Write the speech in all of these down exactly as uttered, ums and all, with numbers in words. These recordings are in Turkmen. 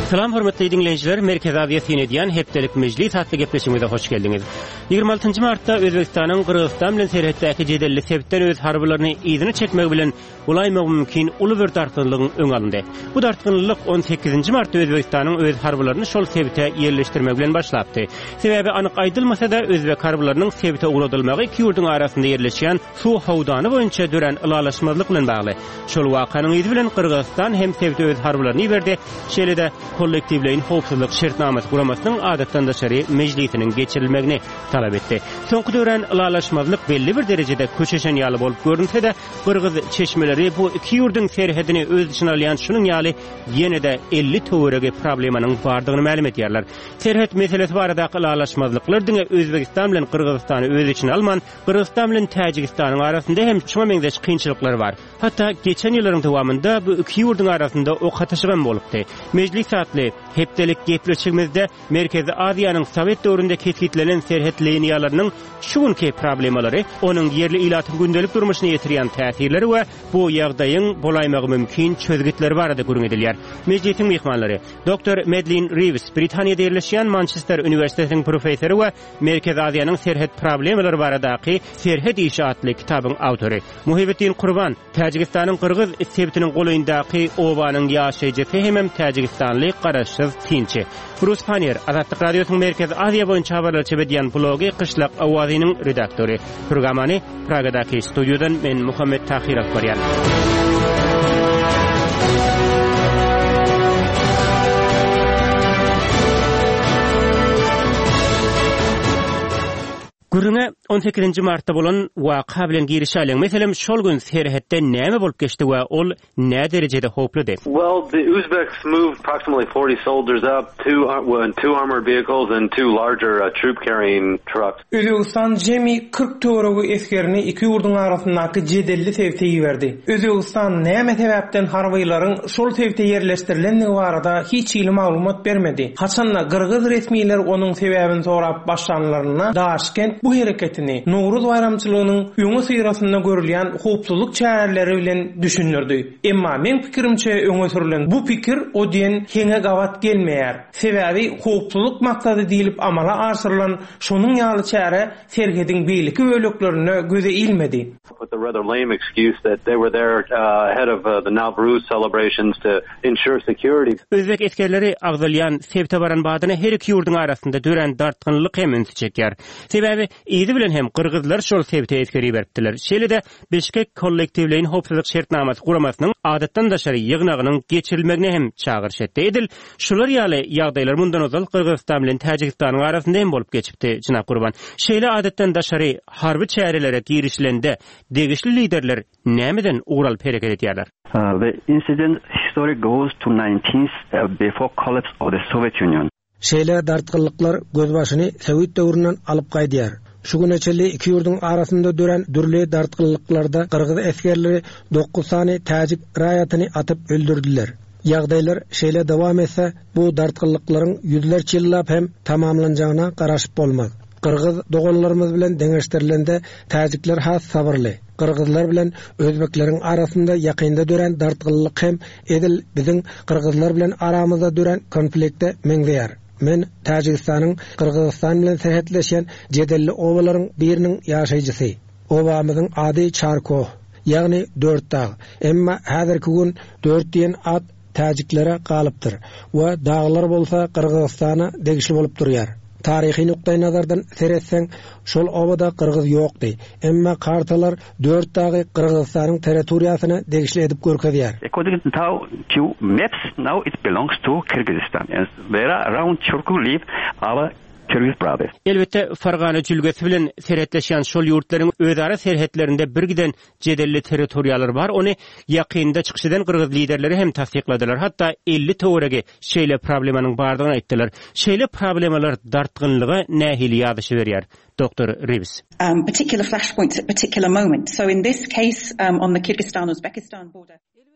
Salam hormatly dinleyijiler, Merkez Aziya Sinediyan hepdelik mejlis hatly gepleşigimize hoş geldiňiz. ýygrima altynjy martda Özbegistanyň Kyrgyzstan bilen serhetdäki jedelli sebepden öz harbalaryny ýygyny çekmek bilen ulaymak mümkin uly bir dartgynlygyň öň alyndy. Bu dartgynlyk on sekizinji martda Özbegistanyň öz harbalaryny şol sebepde ýerleşdirmek bilen başlapdy. Sebebi anyk aýdylmasa-da Özbek harbalarynyň sebepde uğradylymagy iki ýurdun arasynda ýerleşýän şu howdany boýunça dören ylalaşmazlyk bilen bagly. Şol wakanyň ýüzü bilen Kyrgyzstan hem sebepde öz harbalaryny berdi, şeýle-de kollektivleyin howpsuzlyk şertnamasy guramasynyň adatdan daşary mejlisiniň geçirilmegini talap etdi. Soňky dören ylalaşmazlyk belli bir derejede köçeşen ýaly bolup görünse-de, Kyrgyz çeşmeleri bu iki ýurdun serhedini öz içine alýan şunun ýaly ýene-de elli töwerege problemanyň bardygyny ma'lum etýärler. Serhet meselesi baradaky ylalaşmazlyklar diňe Özbegistan bilen Kyrgyzstany öz içine alman, Kyrgyzstan bilen Täjikistanyň arasynda hem şuma meňzeş kynçylyklar bar. Hatda geçen ýyllaryň dowamında bu iki ýurdun arasynda ok ataşygan bolupdy. Mejlis atly hepdelik gepleşigimizde Merkezi Aziýanyň Sowet döwründe keskitlenen serhet liniýalarynyň şu günki problemalary, onuň yerli ilatyň gündelik durmuşyna ýetirýän täsirleri we bu ýagdaýyň bolaýmagy mümkin çözgütleri barada görüň edilýär. Mejlisiň mehmanlary doktor Medlin Reeves, Britaniýada ýerleşýän Manchester Üniversitesiniň professory we Merkezi Aziýanyň serhet problemalary baradaky Serhet işi atly kitabyň awtory. Muhibetdin Qurban, Täjikistanyň Kyrgyz sebitiniň golaýyndaky obanyň ýaşaýjy hem Täjikistanly garaşsyz tinçi. Bruce Panier, Azatlyk Radiosynyň Merkezi Aziýa boýunça habarlar çebedýän blogy Qışlak awazynyň redaktory. Programany Pragadaky studiodan men Muhammed Tahir Akbaryan. Gürüňe on sekizinji martda bolan waka bilen girişälen meselem şol gün serhetde näme bolup geçdi we ol nä derejede hopludy? Well, the Uzbeks moved approximately forty soldiers up, two uh, two armored vehicles and two larger uh, troop carrying trucks. Özbegistan jemi kırk töweregi eskerini iki ýurdun arasyndaky jedelli sebepde ýiberdi. Özbegistan näme sebäpden harbylaryň şol sebepde ýerleşdirilendigi barada hiç ýyly maglumat bermedi. Haçanla Kyrgyz resmiýetleri onuň sebäbini sorap başlanlaryna Daşkent bu hereketini Nowruz bayramçylygynyň öňe syrasynda görülýän howpsuzlyk çäreleri bilen düşünürdi. Emma men pikirimçe öňe sürülen bu pikir o diýen heňe gawat gelmeýär. Sebäbi howpsuzlyk maksady diýilip amala aşyrylan şonuň ýaly çäre serhediň beýleki böleklerine göze ilmedi. With the rather lame excuse that they were there uh, ahead of uh, the Nowruz celebrations to ensure security. Özbek eskerleri agdalyan sebte baran badyna her iki ýurdun arasynda dören dartgynlyk hem çekýär. Sebäbi ýygy bilen hem Kyrgyzlar şol sebte eskeri beripdiler. Şeýle-de Beşkek kollektivleyin howpsuzlyk şertnamasy guramasynyň adatdan daşary ýygnagynyň geçirilmegine hem çağırış etdi. Edil şular ýaly ýagdaýlar mundan ozal Kyrgyzstan bilen Täjikistanyň arasynda hem bolup geçipdi Jynap Gurban. Şeýle adatdan daşary harby çärelere girişilende degişli liderler nämeden uğralyp hereket etýärler? Uh, the incident history goes to nineteenth uh, before collapse of the Soviet Union. Şeýle dartgynlyklar gözbaşyny Sowet döwründen alyp gaýdýar. Şu güneçeli iki ýurdun arasynda dören dürli dartgynlyklarda Kyrgyz eskerleri dokuz sany Täjik raýatyny atyp öldürdiler. Ýagdaýlar şeýle dowam etse bu dartgynlyklaryň ýüzlerçe ýyllap hem tamamlanjagyna garaşyp bolmaz. Kyrgyz doganlarymyz bilen deňeşdirilende Täjikler has sabırly. Kyrgyzlar bilen Özbekleriň arasynda ýakynda dören dartgynlyk hem edil biziň Kyrgyzlar bilen aramyzda dören konfliktde meňzeýär. Men Täjikistanyň Kyrgyzstan bilen serhetleşen jedelli obalaryň biriniň ýaşaýjysy. Obamyzyň ady Charko, ýagny dört dağ. Emma häzirki gün dört diýen at Täjiklere galypdyr we dağlar bolsa Kyrgyzstana degişli bolup durýar. Tarihi nukta-i nazardan seretseň şol obada Kyrgyz ýokdy. Emma kartalar dört dagy Kyrgyzstanyň territoriýasyny degişli edip görkezýär. According to maps, now it belongs to Kyrgyzstan, and there are around Churku live our Kyrgyz province. Elbette Fargana jülgesi bilen serhetleşen şol ýurtlaryň özara serhetlerinde bir giden jedelli territoriýalar bar. Ony ýakynda çykyşydan Kyrgyz liderleri hem tasdikladylar. Hatda elli töwerege şeýle problemanyň bardygyny aýtdylar. Şeýle problemalar dartgynlygy nähili ýadyşy berýär. Doctor Reeves. Um, particular flashpoints at particular moments. So in this case, um, on the Kyrgyzstan-Uzbekistan border.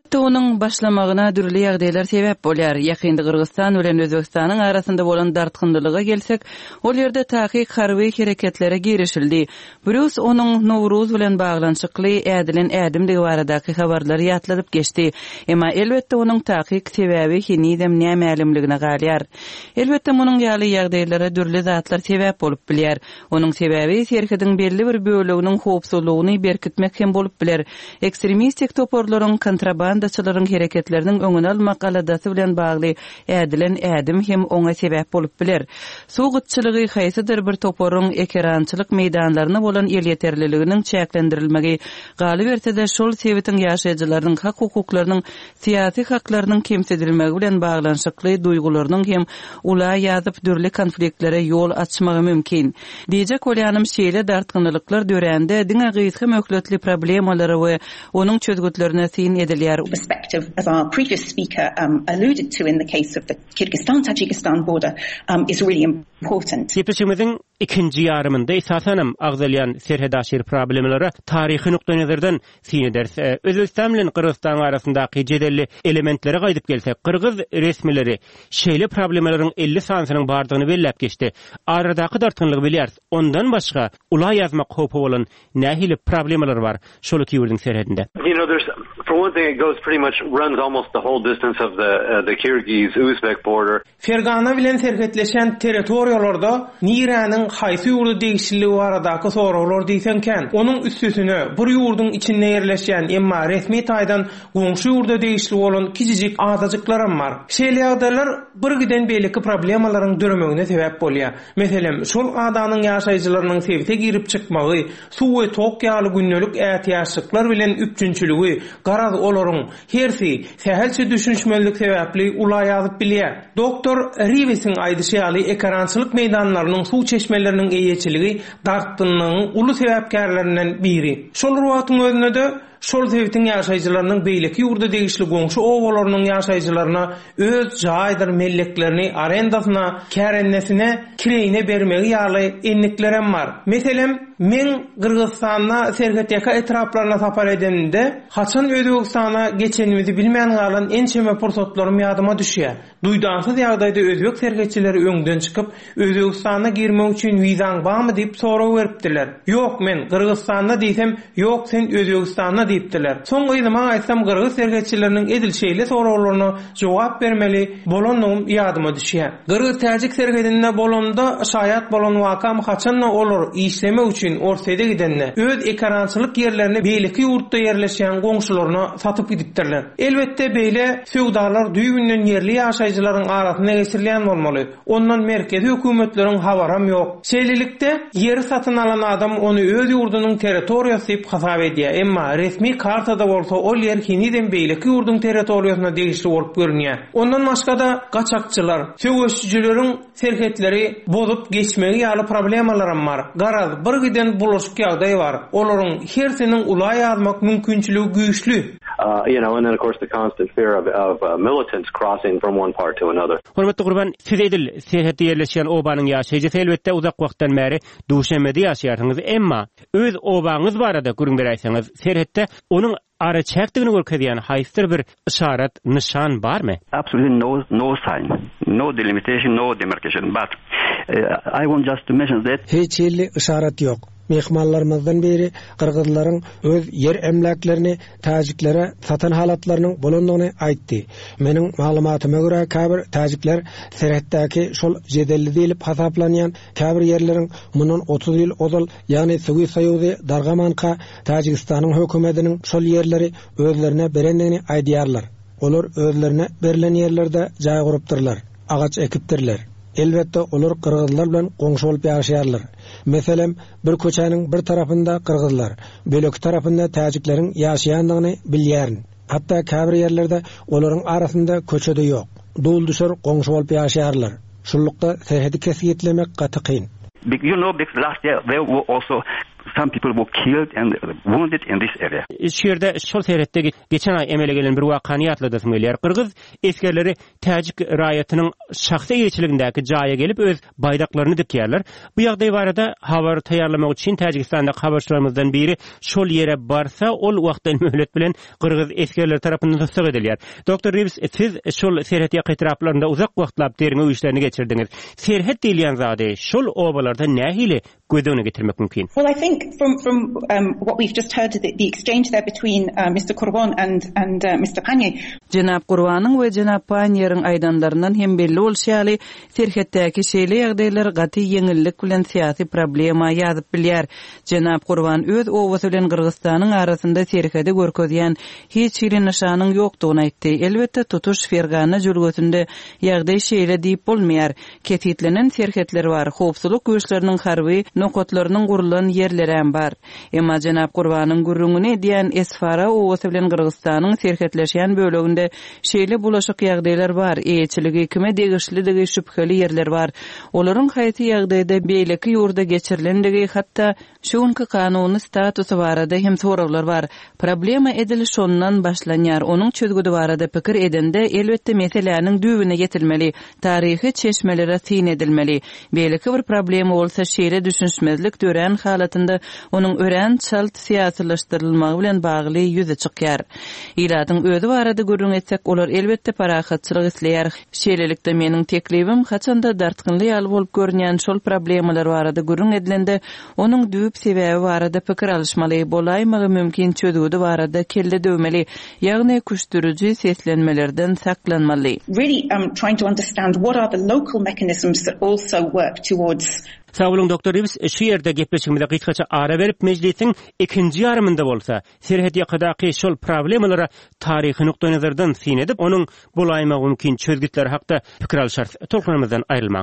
Elbette onun başlamagyna dürli ýagdaýlar sebäp bolýar. Ýakynda Kyrgyzstan bilen Özbekistanyň arasynda bolan dartgynlylyga gelsek, ol ýerde tahyk harby hereketlere girişildi. Birus onuň Nowruz bilen baglanşykly ädilen ädimdigi baradaky habarlary ýatladyp geçdi. Emma elbette onuň tahyk sebäbi hinidem nämälimligine galýar. Elbette munyň ýaly ýagdaýlara dürli zatlar sebäp bolup bilýär. Onuň sebäbi serhediň belli bir böleginiň howpsuzlygyny berkitmek hem bolup biler. Ekstremistik toporlaryň kontrabandaçylaryň hereketleriniň öňüne almak aladasy bilen bagly ädilen ädim hem oňa sebäp bolup biler. Suwgutçylygy haýsydyr bir toporyň ekerançylyk meýdanlaryna bolan el ýeterliliginiň çäklendirilmegi galy berse-de şol sebätiň ýaşaýjylarynyň hak hukuklarynyň syýasy haklarynyň kemsedilmegi bilen baglanşykly duýgularynyň hem ula ýazyp dürli konfliktlere ýol açmagy mümkin. Diýjek bolýanym şeýle dartgynlyklar dörände diňe gysga möhletli problemalary we onuň çözgütlerine sin edilýär. Perspective, as our previous speaker um, alluded to in the case of the Kyrgyzstan-Tajikistan border, um, is really important. Ýetirşigimiziň ikinji ýarymynda esasanam agdalýan serhedaşyr problemlary taryhy nukdanazardan sin ederiz. Özbekistan bilen Kyrgyzstan arasyndaky jedelli elementleri gaýdyp gelsek, Kyrgyz resmileri şeýle problemleriň elli sanynyň bardygyny belläp geçdi. Aradaky dartgynlygy bilýär. Ondan başga ula ýazmak howpy bolan nähili problemler bar şol iki ýurdun serhedinde. You know, there's for one thing, it goes pretty much runs almost the whole distance of the uh, the Kyrgyz-Uzbek border. Fergana bilen serhetleşen territoriýalarda Niranyň haýsy ýurda degişligi baradaky soraglary diýsenken, onuň üstüsine bir ýurdun içinde ýerleşen emma resmi taýdan goňşy ýurda degişli bolan kiçijik azaçyklaram bar. Şeýle ýagdaýlar bir giden beýleki problemalaryň döremegine sebäp bolýar. Meselem, şol adanyň ýaşaýjylarynyň sebäte girip çykmagy, suw we tok ýaly günnelik ätiýaşlyklar bilen üpçünçüligi, garaz olaryň hersi sähelçe düşünşmelik sebäpli ula ýazyp bilýär. Doktor Rives'in aýdyşy ýaly ekrançylyk meýdanlarynyň suw çeşmeleriniň eýeçiligi dartgynlygynyň uly sebäpkärlerinden biri. Şol ruwatyň özünde de şol sebäpden ýaşaýjylarynyň beýleki ýurda degişli goňşy owalarynyň ýaşaýjylaryna öz jaýdyr melleklerini arendasyna, kärennesine, kireýine bermegi ýaly enliklerem bar. Meselem, men Kyrgyzstana serhetdeki etraplaryna sapar edende, haçan Özbekistana geçenimizi bilmeýän galan ençeme pursatlarym ýadyma düşýär. Duýdansyz ýagdaýda özbek serhetçileri öňden çykyp, Özbekistana girmek üçin wizaň barmy diýip soraw beripdiler. Ýok, men Kyrgyzstanda diýsem, ýok, sen Özbekistana diýipdiler. Soňky ýylyma aýtsam, Kyrgyz serhetçileriniň edilşeýle sorawlaryna jogap bermeli bolanlygym ýadyma düşýär. Kyrgyz-Täjik serhetinde bolanda şaýat bolan wakam haçan olur işleme üçin ortada gidenne öz ekrançylyk ýerlerini beýleki ýurtda ýerleşýän goňşularyna satyp gidipdirler. Elbette beýle söwdalar düýbünden ýerli ýaşaýjylaryň arasyna geçirilýän bolmaly. Ondan merkezi hökümetleriň habaram ýok. Şeýlelikde ýeri satyn alan adam onu öz ýurdunyň territoriýasy diýip hasap edýär. Emma resmi kartada bolsa ol ýer hiniden beýleki ýurdun territoriýasyna degişli bolup görünýär. Ondan başga da gaçakçylar, söwüşçüleriň serhetleri bozup geçmegi ýaly problemalaram bar. Garaz bir giden bulaşık ýagdaý bar. Olaryň hersiniň ula ýazmak mümkinçiligi güýçlü. Uh, you know, and then of course the constant fear of, of uh, militants crossing from one part to another. Hormatly Gurban, siz edil serhetde ýerleşýän obanyň ýaşaýjy elbetde uzak wagtdan bäri duşemede ýaşaýarsyňyz, emma öz obaňyz barada gürüň berýärsiňiz, serhetde onuň ara çäkdigini görkezýän haýsyr bir işaret, nişan barmy? Absolutely no no sign, no delimitation, no demarcation. But uh, I want just to mention that hiç ýerli işaret ýok. Mehmanlarymyzdan biri Kyrgyzlaryň öz yer emlaklerini Tajiklere satan halatlarynyň bolandygyny aýtdy. Meniň maglumatyma görä käbir Tajikler serhetdäki şol jedelli diýilip hasaplanýan käbir ýerleriň mundan otuz ýyl ozal, ýani Sowet Soýuzy Dargamanka Tajikistanyň hökümetiniň şol ýerleri özlerine berendigini aýdýarlar. Olar özlerine berilen ýerlerde jaý gurupdyrlar, agaç ekipdirler. Elbette olar Kyrgyzlar bilen goňşy bolup ýaşaýarlar. Meselem, bir köçäniň bir tarapynda Kyrgyzlar, bölek tarapynda Tajikleriň ýaşaýandygyny bilýärin. Hatda käbir ýerlerde olaryň arasynda köçede ýok. Dulduşar goňşy bolup ýaşaýarlar. Şullukda serhedi kesgitlemek gaty kyn. You know, because last year there were also some people were killed and wounded in this area. Şerde şol seretde geçen ay emele gelen bir wakany ýatladyň gelýär. Kırgız eskerleri Täjik raýatynyň şahsy ýeçiligindäki jaýa gelip öz baydaklaryny dikýärler. Bu ýagdaý barada habar taýýarlamak üçin Täjikistanda habarçylarymyzdan biri şol ýere barsa ol wagtdan möhlet bilen Kırgız eskerleri tarapyndan tutsak edilýär. Doktor Reeves, siz şol serhet ýakytraplarynda uzak wagtlap deriňi işlerini geçirdiňiz. Serhet diýilen zady şol obalarda nähili gödöne getirmek mümkin? Well, I think from from um, what we've just heard, the, the exchange there between uh, Mister Kurban and and uh, Mister Panye. Jenap Kurban'ın we Jenap Panye'rin aydanlarından hem belli bolşaly serhetdäki şeýle ýagdaýlar gaty ýeňillik bilen syýasy problema ýazyp bilýär. Jenap Kurban öz owasy bilen Kırgyzstanyň arasynda serhede görkezýän hiç bir nişanyň ýokdugyny aýtdy. Elbetde tutuş Fergana jülgösünde ýagdaý şeýle diýip bolmaýar. Ketitlenen serhetler bar, howpsuzlyk güýçleriniň harby nokotlarynyň gurulan ýerleri bar. Emma Jenap Kurban'ın gurrungyny diýen Esfara owasy bilen Kırgyzstanyň serhetleşýän böleginde şeýle bulaşyk ýagdaýlar bar. Eýçiligi kime degişlidigi şüpheli ýerler bar. Olaryň haýaty ýagdaýda beýleki ýurda geçirilendigi hatda şuňky kanuny statusy barada hem soraglar bar. Problema ediliş ondan başlanýar. Onuň çözgüdi barada pikir edende elbetde meseleniň düwüne getilmeli, taryhy çeşmelere tin edilmeli. Beýleki bir problema bolsa şeýle düşünşmezlik dören halatynda onuň ören çalt siýasylaşdyrylmagy bilen bagly ýüze çykýar. Ýyladyň özü barada görüň etsek, olar elbetde parahatçylyk isleýär. Şeýlelikde meniň teklibim haçanda dartgynly ýaly bolup görnýän şol problemalar barada görüň edilende onuň düýüp sebäbi barada pikir alışmaly, bolaýmagy mümkin çözgüdi barada kelle döwmeli, ýagny kuşduruji seslenmelerden saklanmaly. Really um, trying to understand what are the local mechanisms that also work towards. Sağ olun Doktor Reeves, şu ýerde gepleşigimizde gysgaça ara berip mejlisiň ikinji ýarymynda bolsa, serhet ýakadaky şol problemalara taryhy nukda nazardan sin edip, onuň bolaýmagy mümkin çözgütleri hakda pikir alşar. Tolkunymyzdan aýrylmaň.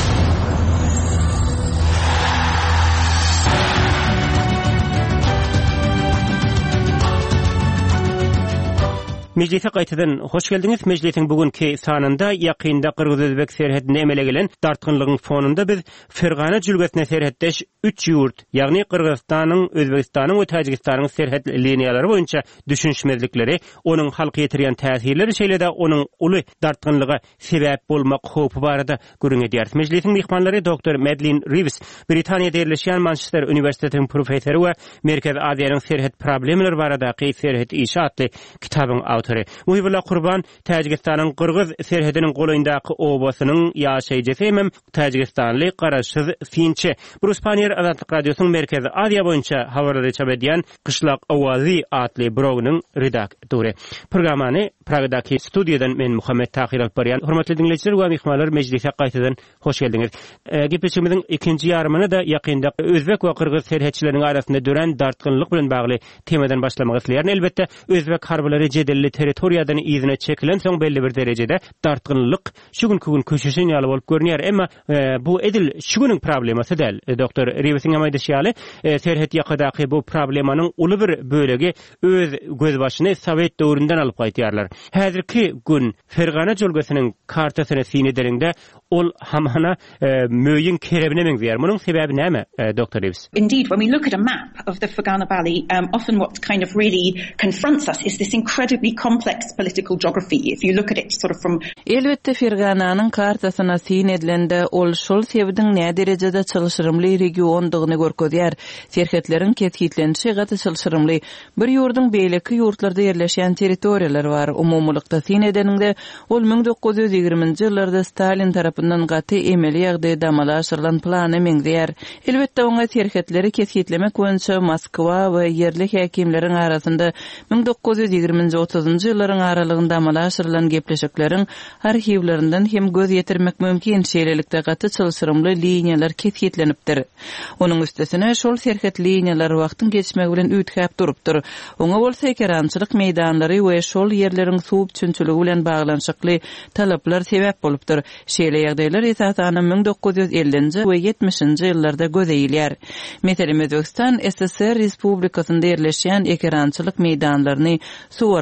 Meclise gaýtadan hoş geldiňiz. Meclisiň bugünkü sanynda ýakynda Kırgız-Özbek serhetinde emele gelen dartgynlygyň fonunda biz Fergana jülgesine serhetdeş üç ýurt, ýagny Kırgyzstanyň, Özbekistanyň we Täjikistanyň serhet liniýalary boýunça düşünşmezlikleri, onuň halky ýetirýän täsirleri şeýle-de onuň uly dartgynlyga sebäp bolmak howpy barada görüň edýär. Meclisiň mehmanlary Doktor Madeleine Reeves, Britaniýada ýerleşýän Manchester Üniversitetiň professory we Merkez Aziýanyň serhet problemleri baradaky serhet işi atly kitabyň Muhibullah Kurban, Täjikistanyň Kırgız serhediniň goýundaky obasynyň ýaşaýjysy hem Täjikistanly garaşsyz finçi. Bruce Panier Azatlyk radiosynyň Merkezi Aziýa boýunça habarlary çap edýän Kışlak Awazy atly blognyň redaktory. Programmany Pragadaky studiýadan men Muhammed Tahir alyp barýan. Hormatly dinleýijiler we mehmanlar, mejlise gaýtadan hoş geldiňiz. E, Gepleşigimiziň ikinji ýarymyny da ýakynda Özbek we Kırgız serhetçileriniň arasynda dören dartgynlyk bilen bagly temadan başlamagy isleýär. Elbetde Özbek harblary jedelli territoriýadan ýyzyna çekilen soň belli bir derejede dartgynlyk şu günkü gün köşeşen ýaly bolup görünýär. Emma e, bu edil şu güniň problemasy däl. E, Doktor Reeves'in amaýdaşýaly e, serhet ýakadaky bu problemanyň uly bir bölegi öz göz başyny Sowet döwründen alyp gaýtýarlar. Häzirki gün Fergana jölgesiniň kartasyny sin ederinde ol hamana e, möýin kerebine meňzeýär. Munyň sebebi näme, e, Doktor Reeves? Indeed, when we look at a map of the Fergana Valley, um, often what kind of really confronts us is this incredibly complex political geography. If you look at it sort of from Elbette Fergananyň kartasyna sin edilende ol şol sebäbiň näme derejede çylşyrymly regiondygyny görkezýär. Serhetleriň ketgitlenişi gaty çylşyrymly. Bir ýurdun beýleki ýurtlarda ýerleşýän territoriýalar bar. Umumlykda sin edeninde ol ming dokuz ýüz ýigriminji ýyllarda Stalin tarapyndan gaty emeli ýagdaýda amalaşyrylan plany meňzeýär. Elbette oňa serhetleri ketgitlemek boýunça Moskwa we ýerli häkimleriň arasynda ming dokuz ýüz ýigriminji otuzynjy ýyllaryň aralygynda amalaşyrylan gepleşikleriň arhiwlerinden hem göz ýetirmek mümkin. Şeýlelikde gaty çylşyrymly liniýalar ketgitlenipdir. Onuň üstesine şol serhet liniýalar wagtyň geçmegi bilen ütkäp durupdyr. Oňa bolsa ekerançylyk meýdanlary we şol ýerleriň suw üçinçiligi bilen baglanşykly talaplar sebäp bolupdyr. Şeýle ýagdaýlar esasany ming dokuz ýüz ellinji we ýetmişinji ýyllarda gözeýilýär. Meselem Özbekistan S S R Respublikasynda ýerleşýän ekerançylyk meýdanlaryny suwarma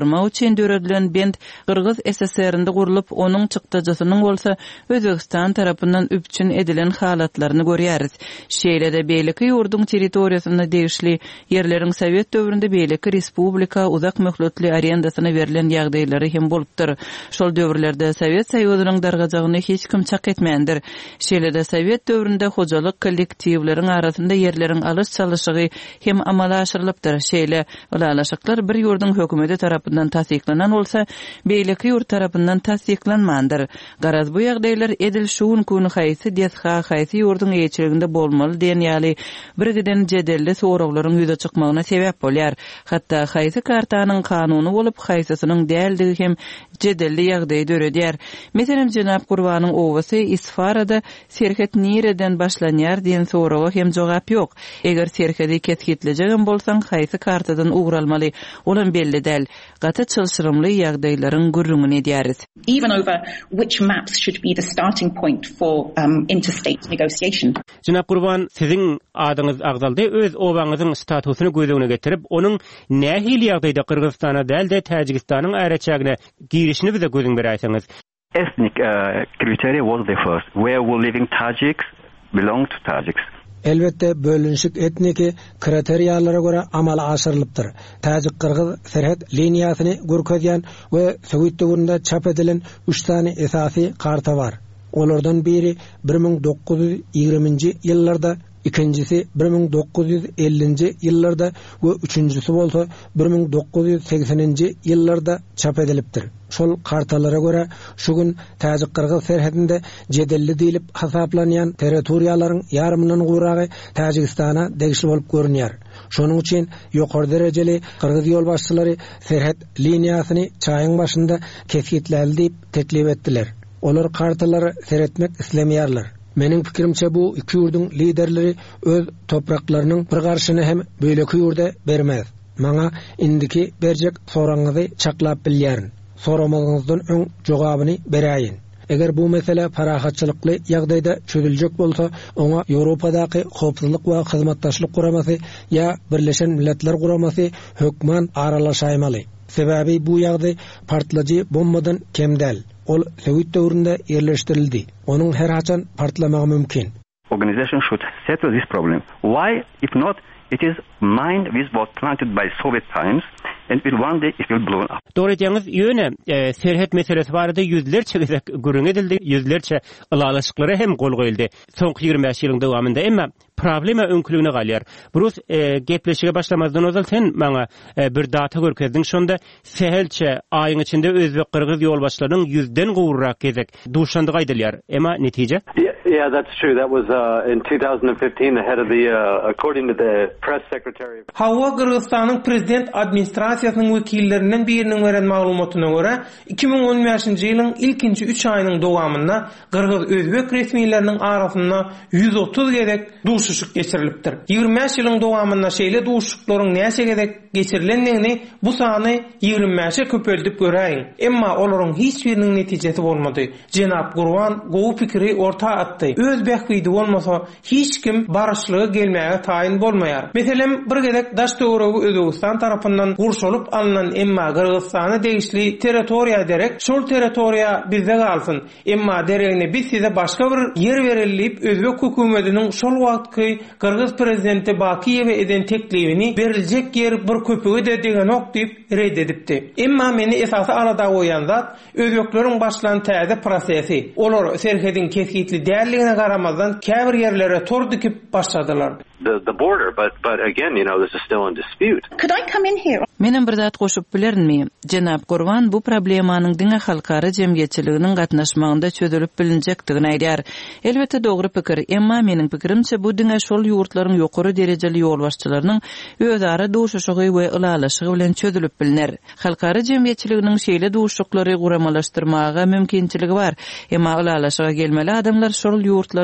çen döredilen bend Kırgız S S R-nde gurulup onuň çykdyjysynyň bolsa Özbegistan tarapyndan üpçün edilen halatlaryny görýäris. Şeýle-de beýleki ýurdun territoriýasyna degişli yerleriň Sowet döwründe beýleki respublika uzak möhletli arendasyna berilen ýagdaýlary hem bolupdyr. Şol döwürlerde Sowet Soýuzynyň dargajagyny hiç kim çak etmeýändir. Şeýle-de Sowet döwründe hojalyk kollektiwleriň arasynda yerleriň alys çalyşygy hem amala aşyrylypdyr. Şeýle ulalaşyklar bir ýurdun hökümeti tarapyndan tasdiklanan bolsa, beýleki ýurt tarapyndan tasdiklanmandyr. Garaz bu ýagdaýlar edil şuun kuny haýsy desha haýsy ýurdun eýçiliginde bolmaly diýen ýaly birgiden jedelli soraklaryň ýüze çykmagyna sebäp bolýar. Hatda haýsy kartanyň kanuny bolup haýsysynyň däldigi hem jedelli ýagdaý döredýär. Meselem Jenap Gurbanyň owasy Isfarada serhet nireden başlanýar diýen soraga hem jogap ýok. Eger serhedi ketkitlejegen bolsaň haýsy kartadan ugralmaly, olan belli däl. Gaty çylşyrymly ýagdaýlaryň gürrüňini edýäris. Even over which maps should be the starting point for um, interstate negotiation. Jenap Gurban, siziň adyňyz agdaldy öz obaňyzyň statusyny gözegine getirip, onuň nähili ýagdaýda Kyrgyzstana däl-de Täjikistanyň äreçägine girişini bize gözüň berýärsiňiz. Ethnic uh, criteria was the first. Where were living Tajiks belong to Tajiks. Elbette bölünşik etniki kriteriýalara göre amal aşyrylypdyr. Täjik Kyrgyz serhet liniýasyny görkezýän we Sowet döwründe çap edilen üç tane esasy karta bar. Olardan biri bir ming dokuz yüz ýygrimiňji ýyllarda, ikincisi bir ming dokuz yüz ellinji ýyllarda we üçüncüsi bolsa bir ming dokuz yüz sekseninji ýyllarda çap edilipdir. Şol kartalara göre şu gün Täjik Kyrgyz serhetinde jedelli diýilip hasaplanýan territoriýalaryň ýarmynyň guragy Täjikistana degişli bolup görünýär. Şonuň üçin ýokary derejeli Kyrgyz ýolbaşçylary serhet liniýasyny çaýyň başynda kesgitläli diýip teklip etdiler. Olar kartalary seretmek islemýärler. Meniň pikirimçe bu iki ýurdun liderleri öz topraklarynyň bir garşyny hem beýleki ýurda bermez. Maňa indiki berjek soraňyzy çaklap bilýärin. Soramagyňyzdan öň jogabyny beräýin. Eger bu mesele parahatçylykly ýagdaýda çözüljek bolsa, oňa Ýewropadaky howpsuzlyk we hyzmatdaşlyk guramasy ýa Birleşen Milletler guramasy hökman aralaşaýmaly. Sebebi bu ýagdaý partlagy bombadan kemdäl. Ol Sowet döwründe ýerleşdirildi. Onuň her haçan partlamagy mümkin. Organization should settle this problem. Why? If not, it is mined with what planted by Soviet times, and will one day it will blow up. Doğru etýäňiz ýöne e, serhet meselesi barada yüzlerçe gezek görüň edildi, yüzlerçe ılalaşyklary hem gol goýuldy. Soňky ýygrimi beş ýylyň dowamında emma problema öňkülügine galýar. Burus e, gepleşige başlamazdan ozal sen maňa e, bir data görkezdiň, şonda sehelçe aýyň içinde Özbek Kyrgyz ýolbaşçylarynyň yüzden gowurrak gezek duşandygy aýdylýar. Emma netije? Yeah, yeah, that's true. That was uh, in two thousand fifteen, the head of the, uh, according to the press secretary. Hawa Kyrgyzstanyň prezident administrasiýasynyň wekillerinden biriniň beren maglumatyna görä, iki ming on beşinji ýylyň ilkinji üç aýynyň dowamynda Kyrgyz Özbek resmiýetleriniň arasynda yüz otuz gezek duşuşyk geçirilipdir. ýygrimi beş ýylyň dowamynda şeýle duşuşyklaryň näçe gezek geçirilendigini bu sany ýygrimi beşe köpeldip göräýin. Emma olaryň hiç biriniň netijesi bolmady. Jenap Gurban gowy pikiri orta atdy. Özbek gydy bolmasa hiç kim barışlygy gelmäge taýin bolmaýar. Meselem bir gezek daş töweregi Özbegistan tarapyndan gurşalyp alynan emma Kyrgyzstana degişli territoriýa derek şol territoriýa bizde galsyn. Emma deregine biz size başga bir yer berilip Özbek hökümetiniň şol wagtky Kyrgyz prezidenti Bakiýewe eden teklibini beriljek yer bir köpüge de degen ok diýip reddedipdi. Emma meni esasy arada goýan zat Özbekleriň başlan täze prosesi. Olar serhedin kesgitli dälligine garamazdan käbir yerlere tor dikip başladylar. The, the border, but but again, you know, this is still in dispute. Could I come in here? Menem bir zat goşup bilermi? Jenap Gurban bu problemanyň diňe halkara jemgyýetçiliginiň gatnaşmagynda çözülüp bilinjekdigini aýdýar. Elbette dogry pikir, emma meniň pikirimçe bu diňe şol ýurtlaryň ýokary derejeli ýolbaşçylarynyň özara duşuşygy we ılalaşygy bilen çözülüp bilinir. Halkara jemgyýetçiliginiň şeýle duşuşyklary guramalaşdyrmaga mümkinçiligi bar. Emma ılalaşyga gelmeli adamlar şol ýurtlaryň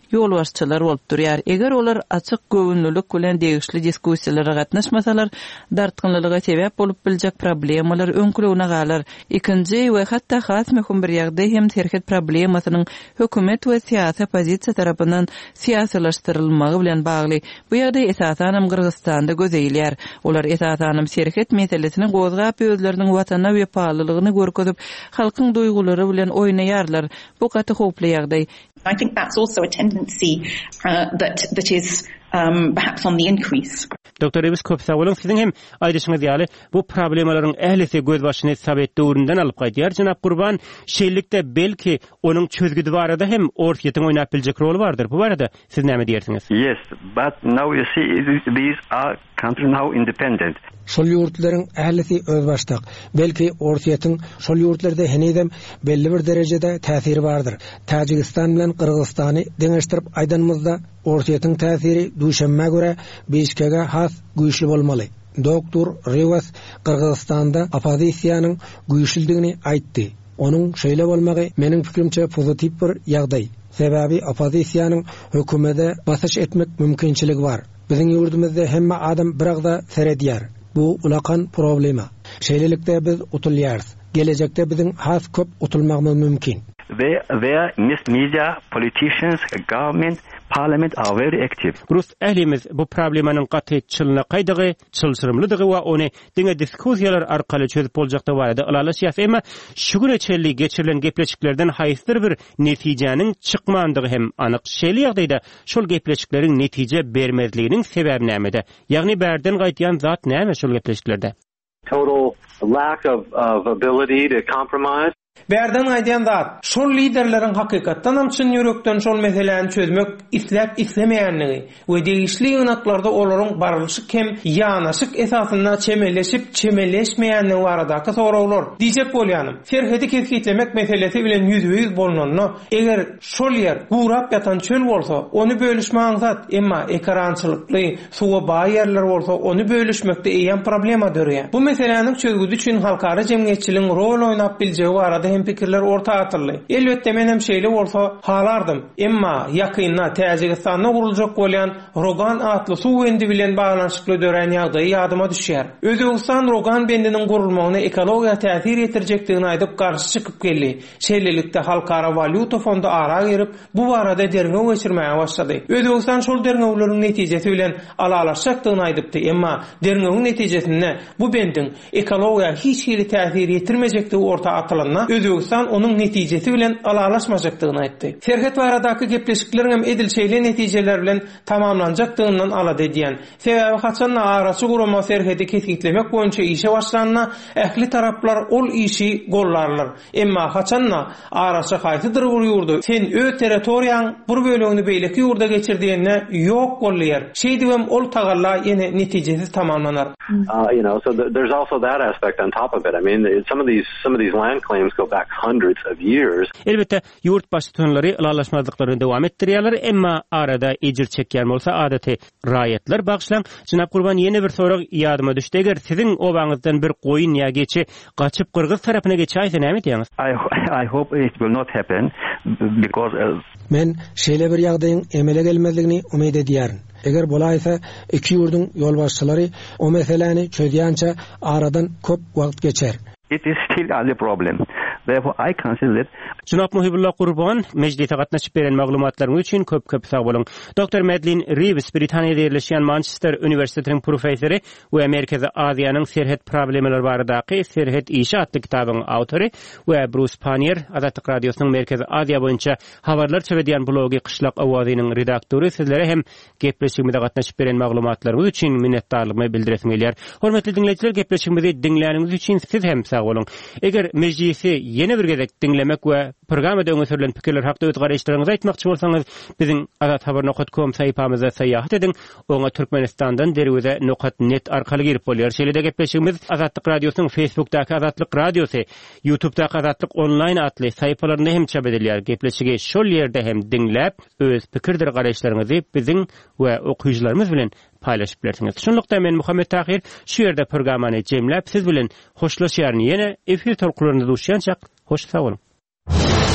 yol başçılar bolup durýar. Eger olar açyk göwnülük bilen degişli diskussiýalara gatnaşmasalar, dartgynlylyga sebäp bolup biljek problemalar öňkülegine galar. Ikinji we hatda has möhüm bir ýagdaý hem terket problemasynyň hökümet we siýasy pozisiýa tarapyndan siýasalaşdyrylmagy bilen bagly. Bu ýagdaý esasanam Kyrgyzstanda gözeýilýär. Olar esasanam serket meselesini gozgap özleriniň watana we paýlylygyny görkezip, halkyň duýgulary bilen oýnaýarlar. Bu gaty hoply ýagdaý. I think that's also a tendency uh, that that is um, perhaps on the increase. Doktor Ebis köp sağ bolun. Sizin hem aýdyşyňyz ýaly bu problemalaryň ählisi göz başyny sabet döwründen alyp gaýdýar. Janap Gurban, şeýlelikde belki onuň çözgüdi barada hem ortaýetin oýnap biljek rol bardyr. Bu barada siz näme diýersiňiz? Yes, but now you see these are countries now independent. Şol ýurtlaryň ählisi özbaşdyk. Belki ortaýetin şol ýurtlarda henedem belli bir derejede täsiri bardyr. Tajikistan bilen Kırgızstany deňeşdirip aýdanmyzda ortaýetin täsiri duşanma göre Bişkege has güýçli bolmaly. Doktor Rivas Kırgızstanda opozisiýanyň güýçliligini aýtdy. Onuň şeýle bolmagy meniň pikirimçe pozitip bir ýagdaý. Sebäbi opozisiýanyň hökümete basyş etmek mümkinçiligi bar. Biziň ýurdumyzda hemme adam biragda seredýär. Bu ulakan problema. Şeýlelikde biz utulýarys. Gelecekde biziň has köp utulmagymyz mümkin. Where, where media, politicians, government, parliament are very active. Rus ählimiz bu problemanyň gatyçylygyna gaýdygy, çylşyrymlydygy we ony diňe diskussiýalar arkaly çözüp boljak da barada ulalaşýar. Emma şu güne çelli geçirilen gepleşiklerden haýsy bir netijäniň çykmandygy hem anyk. Şeýle ýagdaýda şol gepleşikleriň netije bermezliginiň sebebi nämede? Ýagny bärden gaýtýan zat näme şol gepleşiklerde? Total lack of, of ability to compromise. Berden aýdýan zat, şol liderleriň hakykatdan amçyn ýürekden şol meseleni çözmek isläp islemeýänligi we degişli ýynaklarda olaryň barlyşyk hem ýanaşyk esasynda çemeleşip çemeleşmeýänligi baradaky sorawlar. Diýjek bolýanym, serheti kesgitlemek meselesi bilen ýüzüýüz bolnanna, eger şol ýer gurap ýatan çöl bolsa, ony bölüşmäň zat, emma ekrançylykly, suwa baý ýerler bolsa, ony bölüşmekde eýen problema dörýär. Bu meseleniň çözgüdi üçin halkara jemgyýetçiligiň rol oýnap biljegi barada hem pikirler orta atyldy. Elbetde men hem şeýle bolsa halardım. Emma ýakynda Täjikistanda guruljak bolýan Rogan atly suw endi bilen baglanyşykly dören ýagdaý ýadyma düşýär. Özbegistan Rogan bendiniň gurulmagyna ekologiýa täsir ýetirjekdigini aýdyp garşy çykyp geldi. Şeýlelikde halkara valyuta fondu ara gerip bu barada derňew geçirmäge başlady. Özbegistan şol derňewleriň netijesi bilen alalaşjakdygyny aýdypdy. Emma derňewiň netijesinde bu bendiň ekologiýa hiç hili täsir ýetirmejekdigi orta atylanda Özbegistan onuň netijesi bilen alalaşmajakdygyny aýtdy. Serhet baradaky gepleşikleriň hem edilşeýli netijeler bilen tamamlanjakdygynyň alady diýen. Sebäbi haçan arasy gurama serheti kesgitlemek boýunça işe başlanana ähli taraplar ol işi gollarlar. Emma haçan arasy haýsydyr bir ýurdu sen öz territoriýaň bir bölegini beýleki ýurda geçirdiğine ýok gollar. Şeýdibem ol tagalla ýene netijesiz tamamlanar. Uh, you know, so th- there's also that aspect on top of it. I mean, some of these some of these land claims go back hundreds of years. Elbette yurt başçylary ulalaşmazlyklaryny dowam etdirýärler, emma arada ejir çekýän bolsa adaty raýatlar bagşlan. Janap Gurban ýene bir sorag ýadyma düşdi. Eger siziň obaňyzdan bir goýun ýa geçi gaçyp Kyrgyz tarapyna geçäýse näme diýäňiz? I I hope it will not happen because uh, men şeýle bir ýagdaýyň emele gelmezligini umyt edýärin. Eger bolaýsa iki ýurduň ýolbaşçylary o meseleni çözýänçe aradan köp wagt geçer. It is still a problem. Therefore, I consider that Janap Muhibullah Gurban, meclise gatnaşyp beren maglumatlaryň üçin köp-köp sag bolun. Doktor Madeline Reeves, Britaniýada ýerleşýän Manchester Üniversitetiniň professory we Merkezi Aziýanyň serhet problemleri baradaky Serhet işi atly kitabynyň awtory we Bruce Panier, Azatlyk radiosynyň Merkezi Aziýa boýunça habarlar çöwedýän blogy Kışlak awazynyň redaktory. Sizlere hem gepleşigimizde gatnaşyp beren maglumatlaryňyz üçin minnetdarlygymyzy bildiresim gelýär. Hormatly dinleýijiler, gepleşigimizi dinläniniz üçin siz hem sag bolun. Eger meclisi ýene bir gezek dinlemek we programda öňe sürilen pikirler hakda öz garaşlaryňyzy aýtmakçy bolsaňyz, biziň azat habar nokta com saýpamyza saýahat edin. Oňa Türkmenistandan derwede nokta net arkaly girip bolýar. Şeýle-de gepleşigimiz Azatlyk radiosynyň Facebookdaky Azatlyk radiosy, YouTubedaky Azatlyk online atly saýpalarynda hem çap edilýär. Gepleşigi şol ýerde hem dinläp, öz pikirdir garaşlaryňyzy biziň we okuýjylarymyz bilen paylaşyp bersiňiz. Şonlukda men Muhammed Tahir şu ýerde programmany jemläp siz bilen hoşlaşýaryn ýene efir tolkularyny duşýançak hoş sag bolun.